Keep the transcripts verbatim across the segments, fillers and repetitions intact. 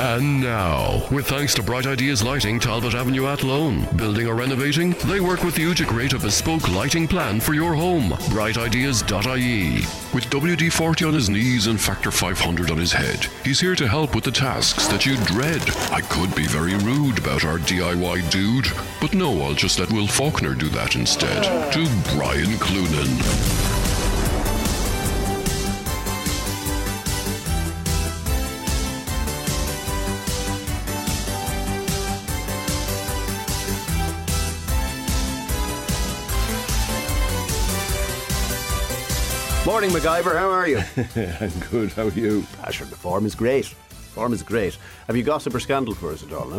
And now, with thanks to Bright Ideas Lighting, Talbot Avenue at Lone. Building or renovating? They work with you to create a bespoke lighting plan for your home. bright ideas dot I E. With W D forty on his knees and Factor five hundred on his head, he's here to help with the tasks that you dread. I could be very rude about our D I Y dude, but no, I'll just let Will Faulkner do that instead. To Brian Cloonan. Morning, MacGyver. How are you? I'm good. How are you? Ah, sure, the form is great. Form is great. Have you gossip or scandal for us at all, no?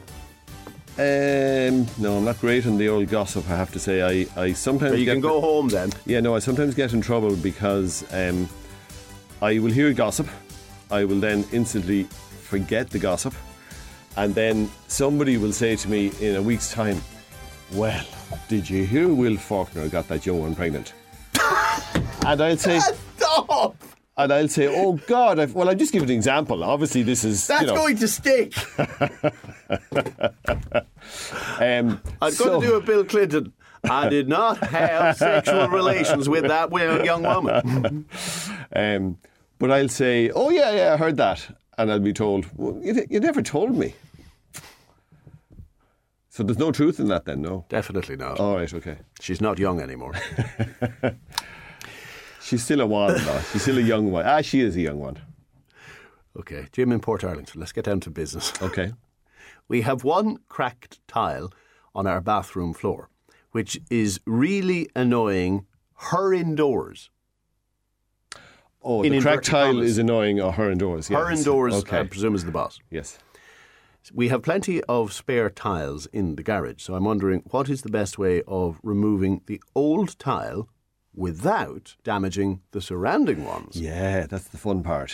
Um, no, I'm not great on the old gossip, I have to say. I, I sometimes so you get... can go home then. Yeah, no, I sometimes get in trouble because um, I will hear gossip. I will then instantly forget the gossip. And then somebody will say to me in a week's time, well, did you hear Will Faulkner got that young one pregnant? And I'll say, stop. And I'll say, oh God, I've, well, I'll just give an example. Obviously, this is that's you know, going to stick. um, I'm so, going to do a Bill Clinton. I did not have sexual relations with that young woman. um, but I'll say, oh yeah, yeah, I heard that, and I'll be told, well, you, you never told me. So there's no truth in that then, no? Definitely not. All right, okay. She's not young anymore. She's still a one, though. She's still a young one. Ah, she is a young one. Okay, Jim in Portarlington. Let's get down to business. Okay. We have one cracked tile on our bathroom floor, which is really annoying her indoors. Oh, in the cracked tile commas. is annoying her indoors. Her yes. indoors, okay. I presume, is the boss. Yes. We have plenty of spare tiles in the garage, so I'm wondering what is the best way of removing the old tile without damaging the surrounding ones? Yeah, that's the fun part.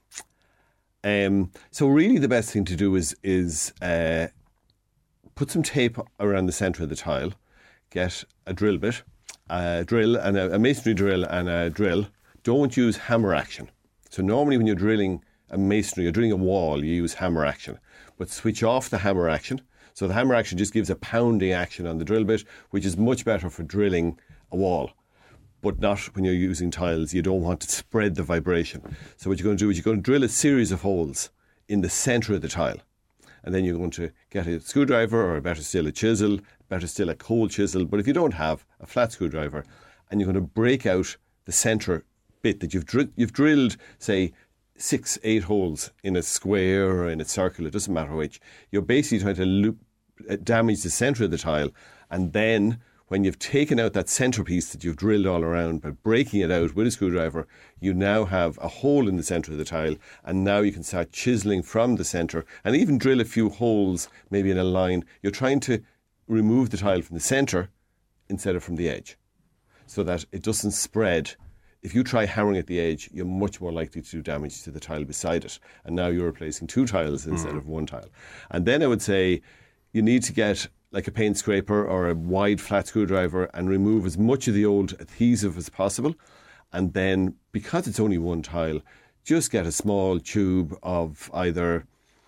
Um, so really the best thing to do is is uh, put some tape around the centre of the tile, get a drill bit, a drill and a, a masonry drill and a drill. Don't use hammer action. So normally when you're drilling a masonry, you're drilling a wall, you use hammer action. But switch off the hammer action. So the hammer action just gives a pounding action on the drill bit, which is much better for drilling a wall. But not when you're using tiles. You don't want to spread the vibration. So what you're going to do is you're going to drill a series of holes in the centre of the tile. And then you're going to get a screwdriver, or better still a chisel, better still a cold chisel. But if you don't have a flat screwdriver, and you're going to break out the centre bit that you've, dr- you've drilled, say, six, eight holes in a square or in a circle, it doesn't matter which. You're basically trying to loop, uh, damage the centre of the tile, and then when you've taken out that centrepiece that you've drilled all around by breaking it out with a screwdriver, you now have a hole in the centre of the tile, and now you can start chiselling from the centre and even drill a few holes, maybe in a line. You're trying to remove the tile from the centre instead of from the edge, so that it doesn't spread. If you try hammering at the edge, you're much more likely to do damage to the tile beside it. And now you're replacing two tiles instead mm. of one tile. And then I would say you need to get like a paint scraper or a wide flat screwdriver and remove as much of the old adhesive as possible. And then, because it's only one tile, just get a small tube of either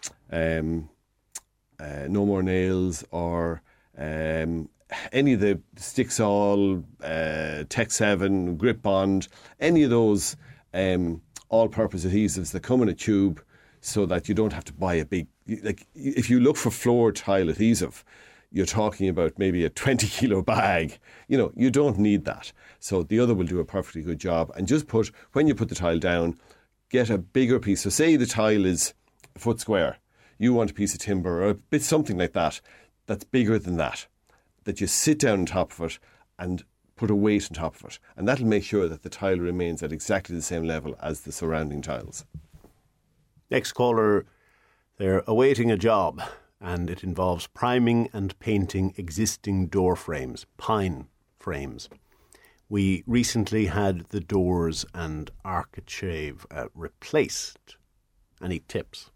um, uh, No More Nails or um, any of the Stixol, uh, Tech seven, Grip Bond, any of those um, all-purpose adhesives that come in a tube, so that you don't have to buy a big... Like, if you look for floor tile adhesive, you're talking about maybe a twenty kilo bag. You know, you don't need that. So the other will do a perfectly good job. And just put, when you put the tile down, get a bigger piece. So say the tile is a foot square. You want a piece of timber or a bit something like that, that's bigger than that. That you sit down on top of it and put a weight on top of it. And that'll make sure that the tile remains at exactly the same level as the surrounding tiles. Next caller, they're awaiting a job, and it involves priming and painting existing door frames, pine frames. We recently had the doors and architrave uh, replaced. Any tips?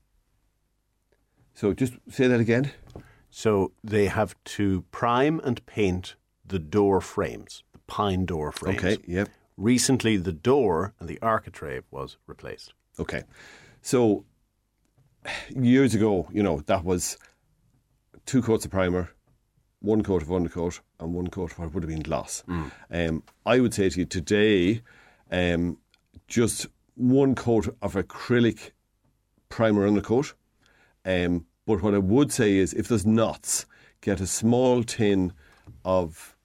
So just say that again. So they have to prime and paint the door frames, the pine door frames. Okay, yep. Recently, the door and the architrave was replaced. Okay. So years ago, you know, that was two coats of primer, one coat of undercoat, and one coat of what would have been gloss. Mm. Um, I would say to you today, um, just one coat of acrylic primer undercoat. Um, but what I would say is, if there's knots, get a small tin of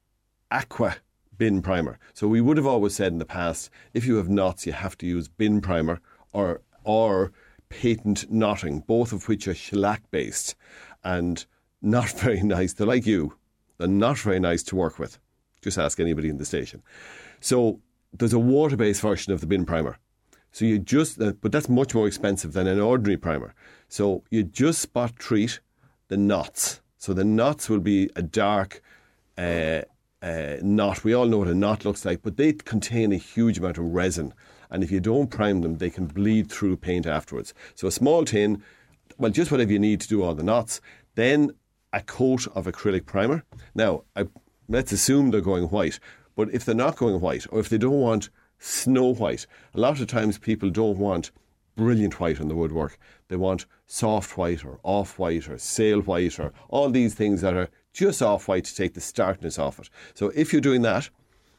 aqua bin primer. So we would have always said in the past, if you have knots, you have to use bin primer or or patent knotting, both of which are shellac based and not very nice. They're like you. They're not very nice to work with. Just ask anybody in the station. So there's a water-based version of the bin primer. So you just, but that's much more expensive than an ordinary primer. So you just spot treat the knots. So the knots will be a dark uh, uh, knot. We all know what a knot looks like, but they contain a huge amount of resin. And if you don't prime them, they can bleed through paint afterwards. So a small tin, well, just whatever you need to do all the knots. Then a coat of acrylic primer. Now, I, let's assume they're going white. But if they're not going white, or if they don't want snow white, a lot of times people don't want brilliant white on the woodwork. They want soft white or off white or sail white or all these things that are just off white to take the starkness off it. So if you're doing that,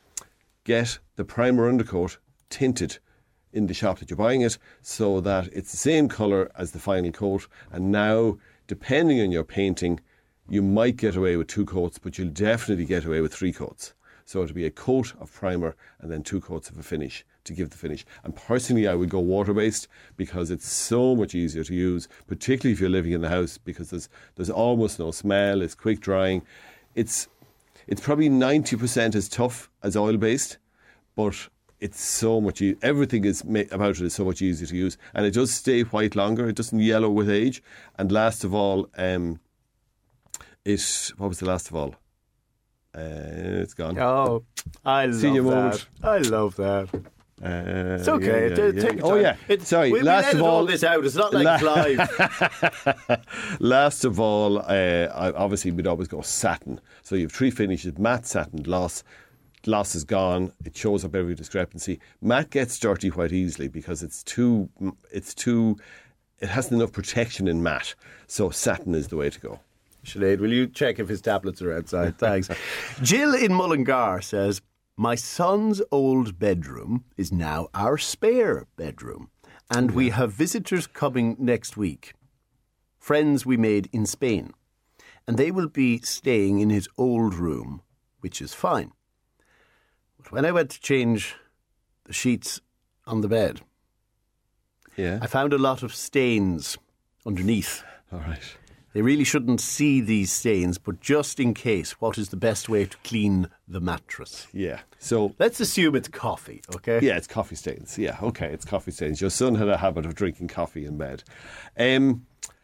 get the primer undercoat tinted in the shop that you're buying it so that it's the same colour as the final coat. And now, depending on your painting, you might get away with two coats, but you'll definitely get away with three coats. So it'll be a coat of primer and then two coats of a finish to give the finish. And personally, I would go water-based because it's so much easier to use, particularly if you're living in the house, because there's there's almost no smell, it's quick drying. It's it's probably ninety percent as tough as oil-based, but it's so much, e- everything is ma- about it is so much easier to use. And it does stay white longer, it doesn't yellow with age. And last of all, um, it, what was the last of all? Uh, it's gone. Oh, I love Senior that. mode. I love that. Uh, It's okay. yeah, T- yeah, take yeah. your Oh time. yeah. It, Sorry. We, last we of all, all this out. It's not like la- live. last of all, uh, I, obviously we'd always go satin. So you have three finishes: matte, satin, gloss. Gloss is gone. It shows up every discrepancy. Matte gets dirty quite easily because it's too. It's too. It hasn't enough protection in matte. So satin is the way to go. Sinead, will you check if his tablets are outside? Thanks. Jill in Mullingar says, my son's old bedroom is now our spare bedroom, and we have visitors coming next week, friends we made in Spain, and they will be staying in his old room, which is fine. But when I went to change the sheets on the bed, Yeah. I found a lot of stains underneath. All right. They really shouldn't see these stains, but just in case, what is the best way to clean the mattress? Yeah. So Let's assume it's coffee, okay? yeah, it's coffee stains. Yeah, okay, it's coffee stains. Your son had a habit of drinking coffee in bed. Um,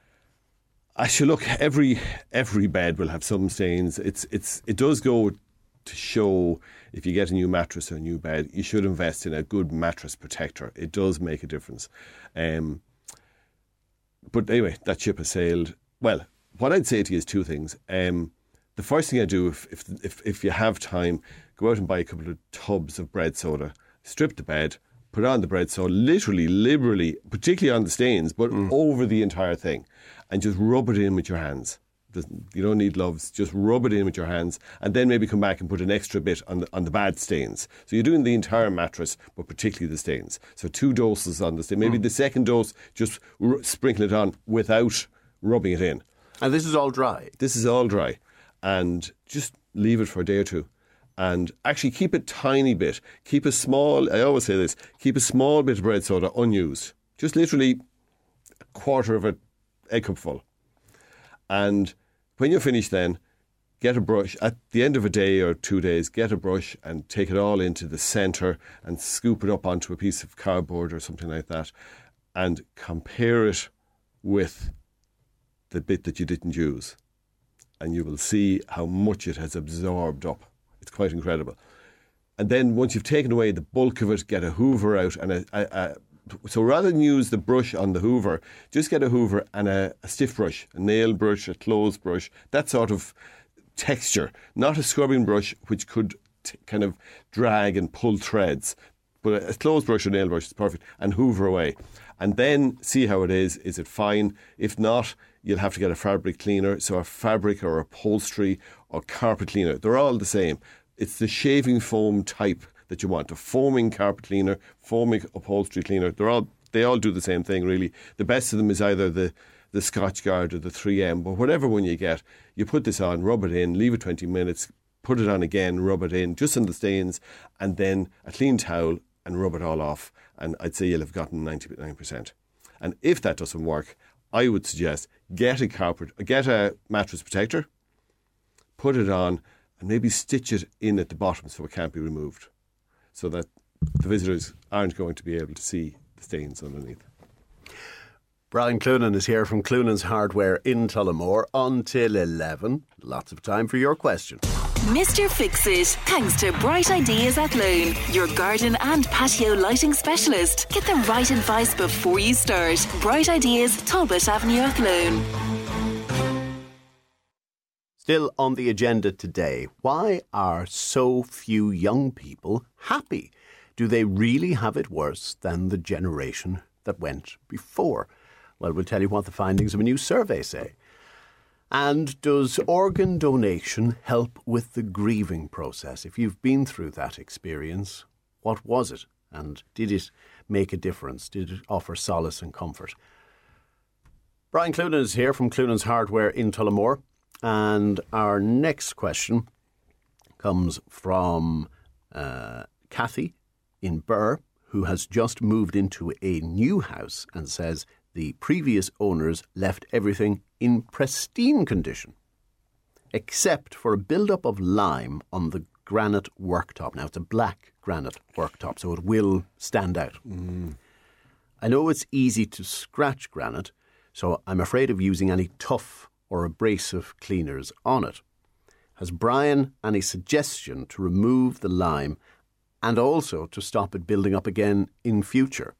I should look. Every every bed will have some stains. It's it's it does go to show if you get a new mattress or a new bed, you should invest in a good mattress protector. It does make a difference. Um, but anyway, that ship has sailed. Well, what I'd say to you is two things. Um, the first thing I do, if, if if if you have time, go out and buy a couple of tubs of bread soda, strip the bed, put on the bread soda, literally, liberally, particularly on the stains, but mm. over the entire thing, and just rub it in with your hands. You don't need gloves, just rub it in with your hands, and then maybe come back and put an extra bit on the, on the bad stains. So you're doing the entire mattress, but particularly the stains. So two doses on the stain. Maybe mm. the second dose, just r- sprinkle it on without rubbing it in. And this is all dry? This is all dry. And just leave it for a day or two. And actually keep a tiny bit. Keep a small, I always say this, keep a small bit of bread soda unused. Just literally a quarter of an egg cup full. And when you're finished then, get a brush. At the end of a day or two days, get a brush and take it all into the centre and scoop it up onto a piece of cardboard or something like that. And compare it with the bit that you didn't use. And you will see how much it has absorbed up. It's quite incredible. And then once you've taken away the bulk of it, get a hoover out. and a, a, a So rather than use the brush on the hoover, just get a hoover and a, a stiff brush, a nail brush, a clothes brush, that sort of texture. Not a scrubbing brush which could t- kind of drag and pull threads. But a, a clothes brush or nail brush is perfect. And hoover away. and then see how it is. Is it fine? If not, you'll have to get a fabric cleaner. So a fabric or upholstery or carpet cleaner, they're all the same. It's the shaving foam type that you want. A foaming carpet cleaner, foaming upholstery cleaner, they're all they all do the same thing really. The best of them is either the, the Scotchgard or the three M, but whatever one you get, you put this on, rub it in, leave it twenty minutes, put it on again, rub it in, just on the stains, and then a clean towel and rub it all off. And I'd say you'll have gotten ninety-nine percent. And if that doesn't work, I would suggest get a carpet, get a mattress protector, put it on, and maybe stitch it in at the bottom so it can't be removed, so that the visitors aren't going to be able to see the stains underneath. Brian Cloonan is here from Cloonan's Hardware in Tullamore until eleven. Lots of time for your question. Mister Fix-It, thanks to Bright Ideas Athlone, your garden and patio lighting specialist. Get the right advice before you start. Bright Ideas, Talbot Avenue, Athlone. Still on the agenda today, why are so few young people happy? Do they really have it worse than the generation that went before? Well, we'll tell you what the findings of a new survey say. And does organ donation help with the grieving process? If you've been through that experience, what was it? And did it make a difference? Did it offer solace and comfort? Brian Cloonan is here from Cloonan's Hardware in Tullamore. And our next question comes from uh, Kathy in Birr, who has just moved into a new house and says the previous owners left everything in pristine condition, except for a build-up of lime on the granite worktop. Now, it's a black granite worktop, so it will stand out. Mm. I know it's easy to scratch granite, so I'm afraid of using any tough or abrasive cleaners on it. Has Brian any suggestion to remove the lime and also to stop it building up again in future?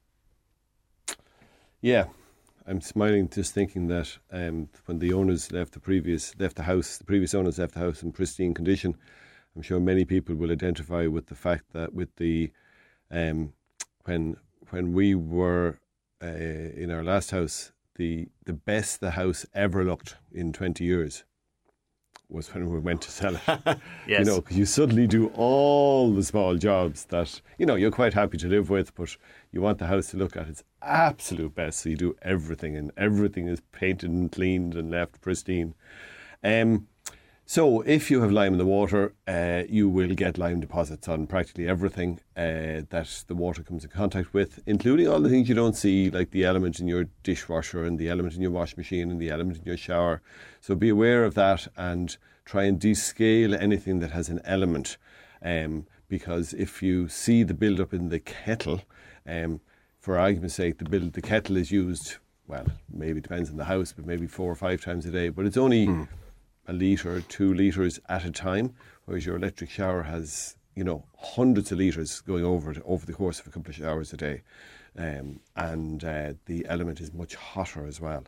Yeah. I'm smiling just thinking that um, when the owners left the previous left the house, the previous owners left the house in pristine condition. I'm sure many people will identify with the fact that with the um, when when we were uh, in our last house, the the best the house ever looked in twenty years was when we went to sell it. Yes. You know, because you suddenly do all the small jobs that, you know, you're quite happy to live with, but you want the house to look at its absolute best. So you do everything, and everything is painted and cleaned and left pristine. Um, so if you have lime in the water, uh, you will get lime deposits on practically everything uh, that the water comes in contact with, including all the things you don't see, like the element in your dishwasher and the element in your washing machine and the element in your shower. So be aware of that and try and descale anything that has an element, um, because if you see the build-up in the kettle, um, for argument's sake, the build the kettle is used, well, maybe it depends on the house, but maybe four or five times a day, but it's only mm. a litre, two litres at a time, whereas your electric shower has, you know, hundreds of litres going over it over the course of a couple of showers a day. Um, and uh, the element is much hotter as well.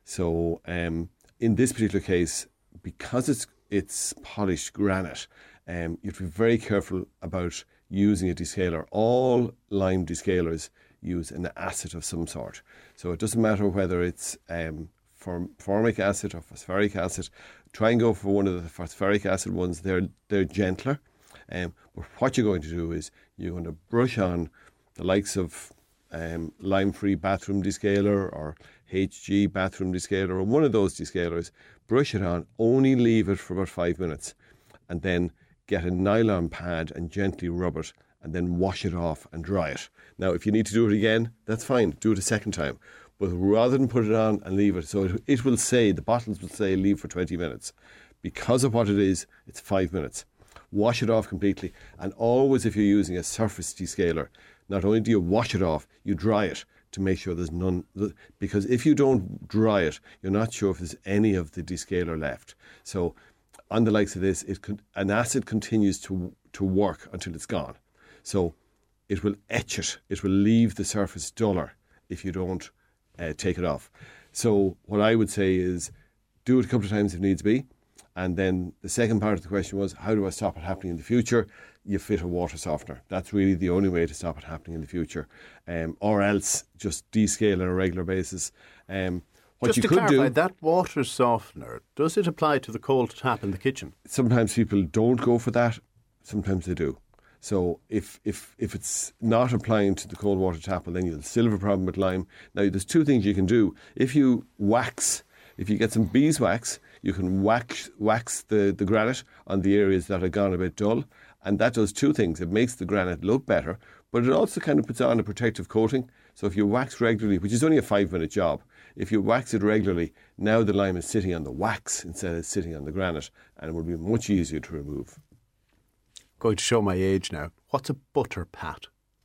So um, in this particular case, because it's it's polished granite, um, you have to be very careful about using a descaler. All lime descalers use an acid of some sort. So it doesn't matter whether it's um, form, formic acid or phosphoric acid. Try and go for one of the phosphoric acid ones. They're they're gentler. Um, but what you're going to do is you're going to brush on the likes of um, lime-free bathroom descaler or H G bathroom descaler or one of those descalers. Brush it on, only leave it for about five minutes and then get a nylon pad and gently rub it and then wash it off and dry it. Now, if you need to do it again, that's fine. Do it a second time. But rather than put it on and leave it, so it, it will say, the bottles will say leave for twenty minutes. Because of what it is, it's five minutes. Wash it off completely. And always, if you're using a surface descaler, not only do you wash it off, you dry it to make sure there's none. Because if you don't dry it, you're not sure if there's any of the descaler left. So on the likes of this, it could, an acid continues to to work until it's gone. So it will etch it. It will leave the surface duller if you don't uh, take it off. So what I would say is do it a couple of times if needs be. And then the second part of the question was, how do I stop it happening in the future? You fit a water softener. That's really the only way to stop it happening in the future. Um, or else just descale on a regular basis. Um, what Just you to could clarify, do, that water softener, does it apply to the cold tap in the kitchen? sometimes people don't go for that. Sometimes they do. So if if if it's not applying to the cold water tap, well, then you'll still have a problem with lime. Now, there's two things you can do. If you wax, if you get some beeswax, you can wax wax the, the granite on the areas that have gone a bit dull. And that does two things. It makes the granite look better, but it also kind of puts on a protective coating. So if you wax regularly, which is only a five-minute job, if you wax it regularly, now the lime is sitting on the wax instead of sitting on the granite, and it will be much easier to remove. Going to show my age now. What's a butter pat?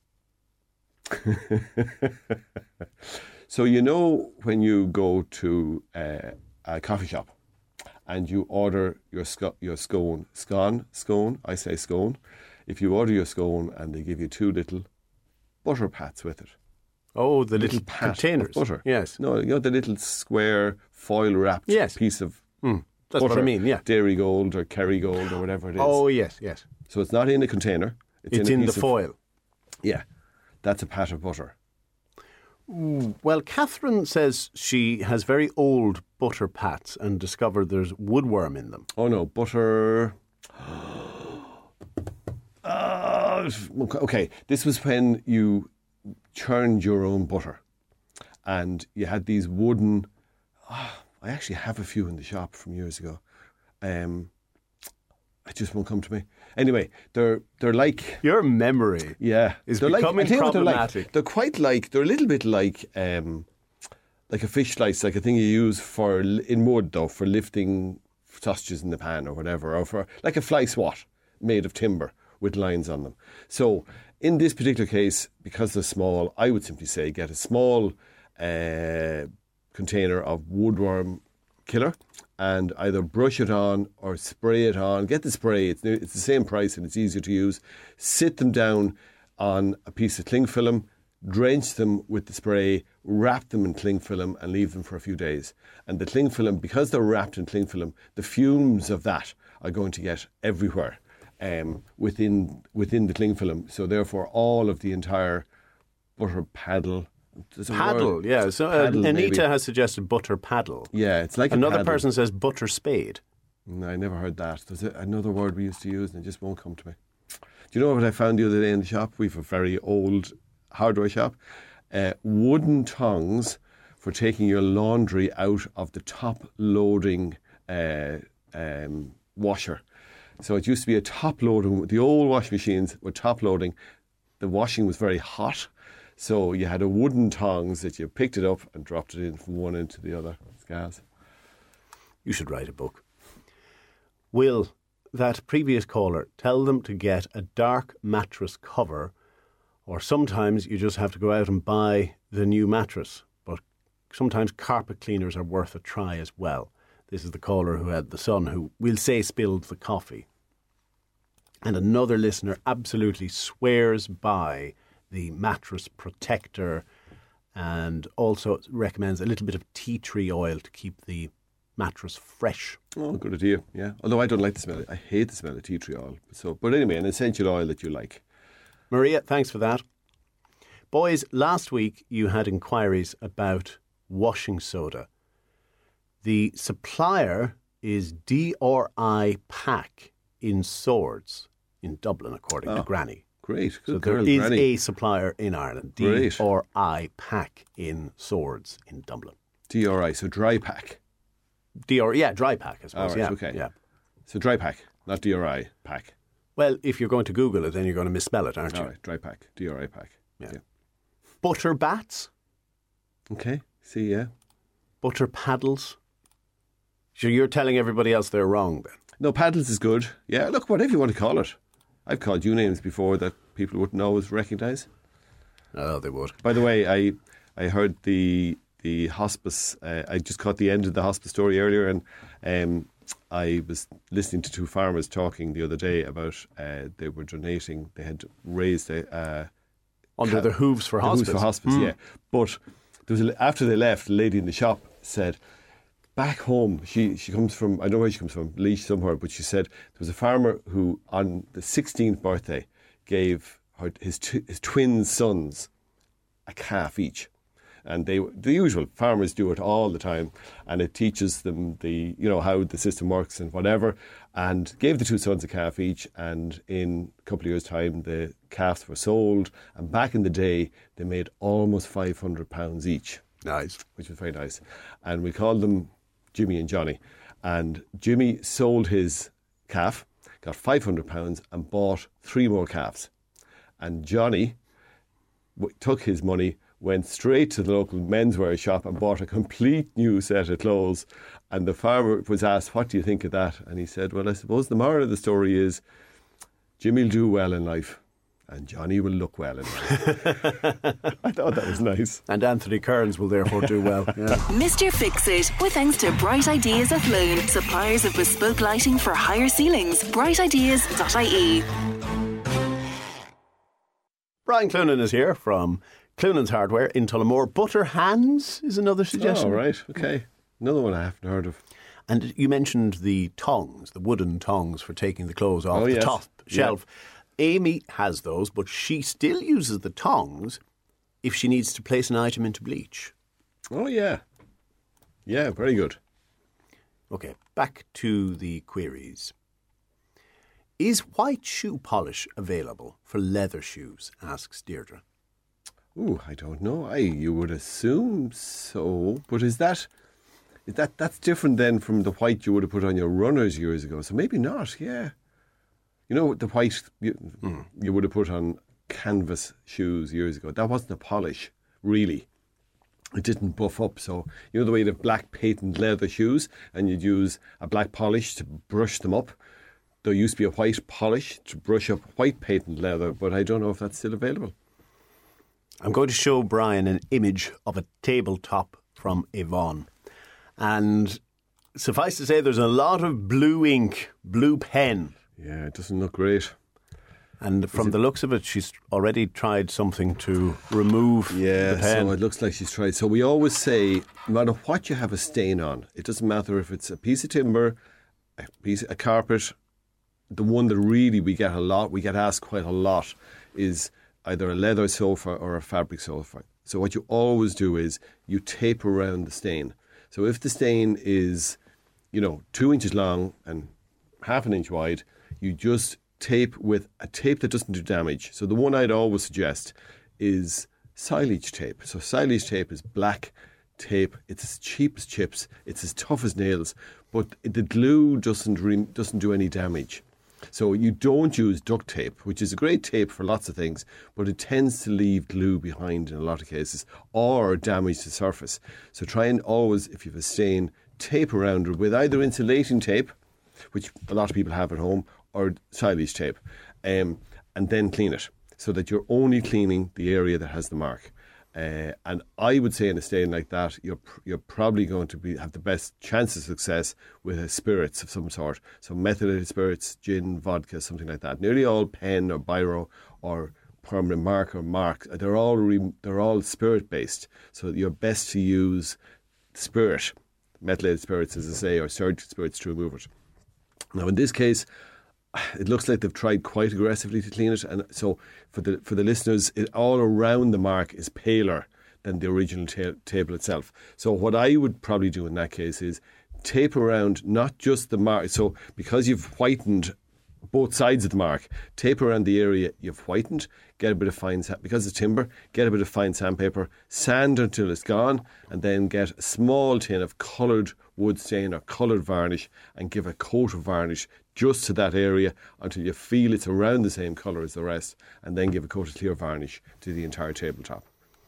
So you know when you go to uh, a coffee shop and you order your sc- your scone, scone, scone, I say scone. If you order your scone and they give you two little butter pats with it. Oh, the little, pat containers. of butter. Yes. No, you know the little square foil wrapped Yes. piece of Mm, that's butter, what I mean, yeah. Dairy Gold or Kerry Gold or whatever it is. Oh, yes, yes. So it's not in a container. It's a in the piece of- foil. Yeah, that's a pat of butter. Well, Catherine says she has very old butter pats and discovered there's woodworm in them. Oh no, butter. Uh, okay, this was when you churned your own butter, and you had these wooden. Oh, I actually have a few in the shop from years ago. Um, it just won't come to me. Anyway, they're they're like Your memory. yeah, is they're like, becoming I tell you what they're like. problematic. They're quite like they're a little bit like um, like a fish slice, like a thing you use for in wood though for lifting sausages in the pan or whatever, or for like a fly swat made of timber with lines on them. So in this particular case, because they're small, I would simply say get a small uh, container of woodworm killer and either brush it on or spray it on. Get the spray, it's, it's the same price and it's easier to use. Sit them down on a piece of cling film, drench them with the spray, wrap them in cling film and leave them for a few days. And the cling film, because they're wrapped in cling film, the fumes of that are going to get everywhere um, within within the cling film. So therefore all of the entire butter paddle. there's a Paddle, word. yeah. So uh, Paddle, Anita maybe. has suggested butter paddle. Yeah, it's like a Another paddle. person says butter spade. No, I never heard that. There's a, another word we used to use and it just won't come to me. Do you know what I found the other day in the shop? We have a very old hardware shop. Uh, wooden tongs for taking your laundry out of the top loading uh, um, washer. So it used to be a top loading, the old washing machines were top loading. The washing was very hot. So you had a wooden tongs that you picked it up and dropped it in from one end to the other. It's gas. You should write a book. Will, that previous caller, tell them to get a dark mattress cover, or sometimes you just have to go out and buy the new mattress. But sometimes carpet cleaners are worth a try as well. This is the caller who had the son who, we'll say, spilled the coffee. And another listener absolutely swears by the mattress protector and also recommends a little bit of tea tree oil to keep the mattress fresh. Oh, good idea, yeah. Although I don't like the smell. I hate the smell of tea tree oil. So, but anyway, an essential oil that you like. Maria, thanks for that. Boys, last week you had inquiries about washing soda. The supplier is D R I Pack in Swords in Dublin, according Oh, to Granny. Great, good So girl, there is Granny. a supplier in Ireland, Great. D R I Pack in Swords in Dublin. D R I, so dry pack. D R, yeah, dry pack, I suppose. All right, yeah, okay. yeah. So dry pack, not D R I pack. Well, if you're going to Google it, then you're going to misspell it, aren't you? All right, dry pack, D R I pack. Yeah. Butter bats, Okay, see, yeah. butter paddles. So you're telling everybody else they're wrong then? No, paddles is good. Yeah, look, whatever you want to call it. I've called you names before that people wouldn't always recognise. Oh, they would. By the way, I I heard the the hospice. Uh, I just caught the end of the hospice story earlier, and um, I was listening to two farmers talking the other day about uh, they were donating. They had raised a uh, Under the hooves for the hospice. hooves for hospice. Yeah, but there was a, after they left, a lady in the shop said, back home, she, she comes from, I don't know where she comes from, Laois somewhere, but she said there was a farmer who on the sixteenth birthday gave her, his, t- his twin sons a calf each. And they, the usual, farmers do it all the time, and it teaches them the, you know, how the system works and whatever, and gave the two sons a calf each, and in a couple of years' time, the calves were sold, and back in the day, they made almost five hundred pounds each. Nice. Which was very nice. And we called them Jimmy and Johnny. And Jimmy sold his calf, got five hundred pounds, and bought three more calves. And Johnny w- took his money, went straight to the local menswear shop and bought a complete new set of clothes. And the farmer was asked, what do you think of that? And he said, well, I suppose the moral of the story is Jimmy will do well in life and Johnny will look well in life. I thought that was nice. And Anthony Kearns will therefore do well. Yeah. Mister Fix-It, with thanks to Bright Ideas Athlone, suppliers of bespoke lighting for higher ceilings. bright ideas dot I E. Brian Cloonan is here from Cloonan's Hardware in Tullamore. Butter hands is another suggestion. Oh, right, okay. Another one I haven't heard of. And you mentioned the tongs, the wooden tongs for taking the clothes off oh, the yes. top shelf. Yeah. Amy has those, but she still uses the tongs if she needs to place an item into bleach. Oh, yeah. Yeah, very good. Okay, back to the queries. Is white shoe polish available for leather shoes? Asks Deirdre. Ooh, I don't know. I you would assume so, but is that is that that's different then from the white you would have put on your runners years ago? So maybe not. Yeah, you know the white you, mm. you would have put on canvas shoes years ago. That wasn't a polish, really. It didn't buff up. So you know the way you have black patent leather shoes, and you'd use a black polish to brush them up. There used to be a white polish to brush up white patent leather, but I don't know if that's still available. I'm going to show Brian an image of a tabletop from Avon. And suffice to say, there's a lot of blue ink, blue pen. Yeah, it doesn't look great. And from the looks of it, she's already tried something to remove yeah, the pen. So it looks like she's tried. So we always say, no matter what you have a stain on, it doesn't matter if it's a piece of timber, a piece, a carpet. The one that really we get a lot, we get asked quite a lot, is either a leather sofa or a fabric sofa. So what you always do is you tape around the stain. So if the stain is, you know, two inches long and half an inch wide, you just tape with a tape that doesn't do damage. So the one I'd always suggest is silage tape. So silage tape is black tape. It's as cheap as chips. It's as tough as nails. But the glue doesn't re- doesn't do any damage. So you don't use duct tape, which is a great tape for lots of things, but it tends to leave glue behind in a lot of cases or damage the surface. So try and always, if you have a stain, tape around it with either insulating tape, which a lot of people have at home, or silage tape, um, and then clean it so that you're only cleaning the area that has the mark. Uh, and I would say in a stain like that, you're you're probably going to be have the best chance of success with a spirits of some sort. So methylated spirits, gin, vodka, something like that. Nearly all pen or biro or permanent mark or mark, they're all re, they're all spirit based. So you're best to use spirit, methylated spirits, as I say, or surgical spirits to remove it. Now in this case, it looks like they've tried quite aggressively to clean it, and so for the for the listeners, it, all around the mark is paler than the original ta- table itself. So what I would probably do in that case is tape around not just the mark. So because you've whitened both sides of the mark, tape around the area you've whitened, get a bit of fine, because it's timber, get a bit of fine sandpaper, sand until it's gone, and then get a small tin of coloured wood stain or coloured varnish and give a coat of varnish just to that area until you feel it's around the same colour as the rest, and then give a coat of clear varnish to the entire tabletop.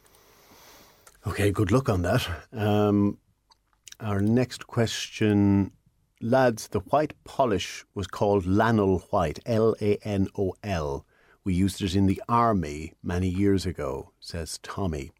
Okay, good luck on that. Um, our next question, lads, the white polish was called Lanol White, L A N O L. We used it in the army many years ago, says Tommy.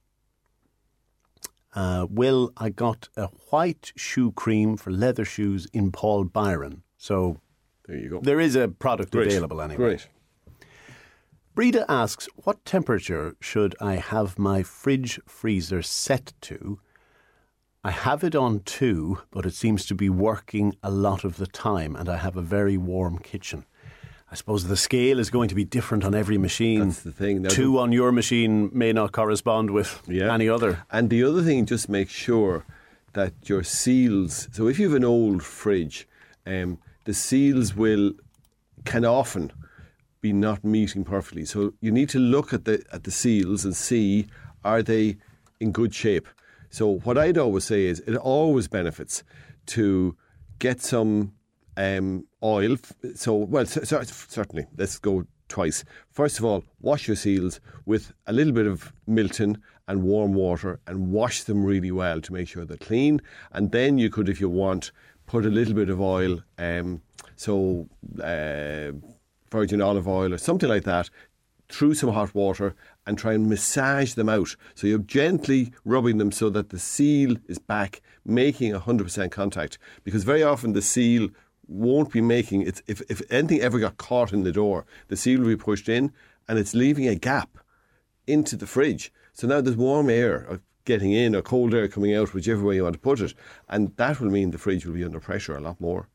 Uh, Will, I got a white shoe cream for leather shoes in Paul Byron. So there you go. There is a product Great. available anyway. Great. Breda asks, what temperature should I have my fridge freezer set to I have it on two, but it seems to be working a lot of the time, and I have a very warm kitchen. I suppose the scale is going to be different on every machine. That's the thing. Now, two on your machine may not correspond with yeah. any other. And the other thing, just make sure that your seals, so if you have an old fridge, um, the seals will, can often be not meeting perfectly. So you need to look at the at the seals and see, are they in good shape? So what I'd always say is it always benefits to get some um, oil. So, well, c- c- certainly, let's go twice. First of all, wash your seals with a little bit of Milton and warm water and wash them really well to make sure they're clean. And then you could, if you want, put a little bit of oil, um, so uh, virgin olive oil or something like that, through some hot water and try and massage them out. So you're gently rubbing them so that the seal is back, making one hundred percent contact. Because very often the seal won't be making, it's, if, if anything ever got caught in the door, the seal will be pushed in and it's leaving a gap into the fridge. So now there's warm air getting in or cold air coming out, whichever way you want to put it. And that will mean the fridge will be under pressure a lot more.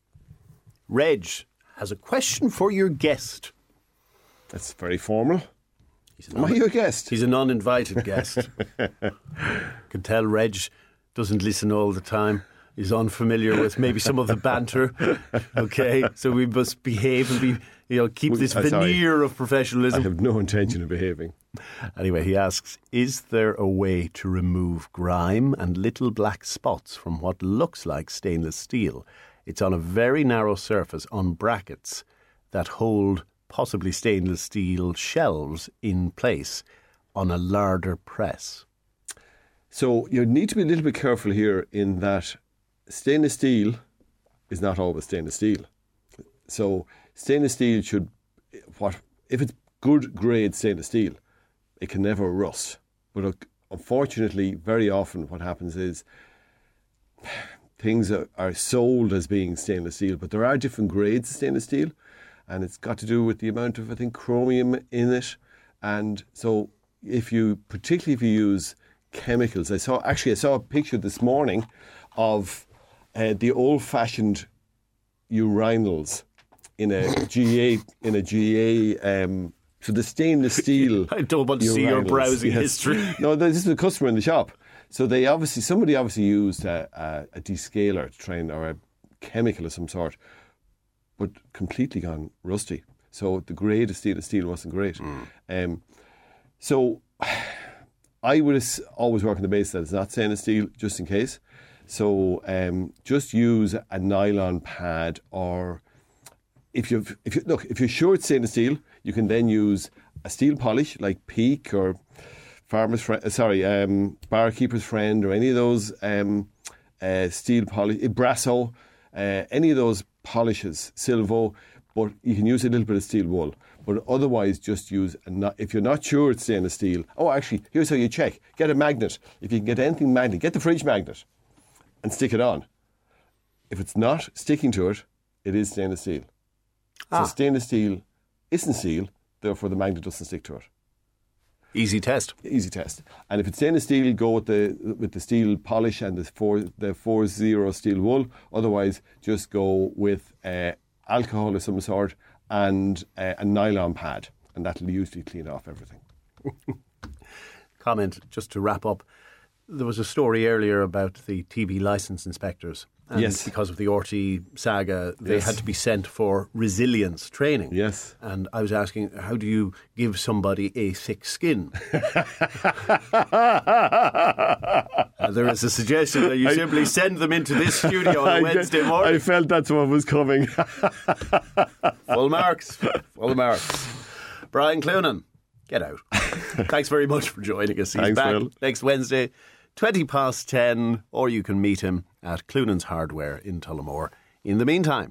Reg has a question for your guest. That's very formal. He's an Am I un- your guest? He's an uninvited guest. Can tell Reg doesn't listen all the time. He's unfamiliar with maybe some of the banter. Okay, so we must behave and be, you know, keep this I'm veneer sorry. of professionalism. I have no intention of behaving. Anyway, he asks, is there a way to remove grime and little black spots from what looks like stainless steel? It's on a very narrow surface on brackets that hold possibly stainless steel shelves in place on a larder press. So you need to be a little bit careful here in that stainless steel is not always stainless steel. So stainless steel should, what if it's good grade stainless steel, it can never rust. But uh, unfortunately, very often what happens is things are, are sold as being stainless steel, but there are different grades of stainless steel, and it's got to do with the amount of, I think, chromium in it. And so if you, particularly if you use chemicals, I saw, actually I saw a picture this morning of uh, the old-fashioned urinals in a G A, in a G A, um, so the stainless steel. I don't want to see your urinals, browsing yes. history. No, this is a customer in the shop. So they obviously, somebody obviously used a, a, a descaler to try and, or a chemical of some sort, but completely gone rusty. So the grade of steel, steel wasn't great. Mm. Um, so I would always work on the basis that it's not stainless steel, just in case. So um, just use a nylon pad, or if you if you look if you're sure it's stainless steel, you can then use a steel polish like Peak or Farmer's Friend, sorry, um, Barkeeper's Friend, or any of those um, uh, steel polish, Brasso, uh, any of those polishes, Silvo, but you can use a little bit of steel wool. But otherwise, just use, a not, if you're not sure it's stainless steel, oh, actually, here's how you check. Get a magnet. If you can get anything magnet, get the fridge magnet and stick it on. If it's not sticking to it, it is stainless steel. Ah. So stainless steel isn't steel, therefore the magnet doesn't stick to it. Easy test. Easy test. And if it's stainless steel, go with the with the steel polish and the four the four zero steel wool. Otherwise, just go with uh, alcohol of some sort and uh, a nylon pad, and that'll usually clean off everything. Comment, just to wrap up. There was a story earlier about the T V licence inspectors. And yes. because of the R T saga, they yes. had to be sent for resilience training. Yes. And I was asking, how do you give somebody a thick skin? uh, there is a suggestion that you I, simply send them into this studio on a Wednesday morning. I felt that's what was coming. Full marks. Full marks. Brian Cloonan, get out. Thanks very much for joining us. He's Thanks, back Will. next Wednesday, twenty past ten, or you can meet him at Cloonan's Hardware in Tullamore. In the meantime,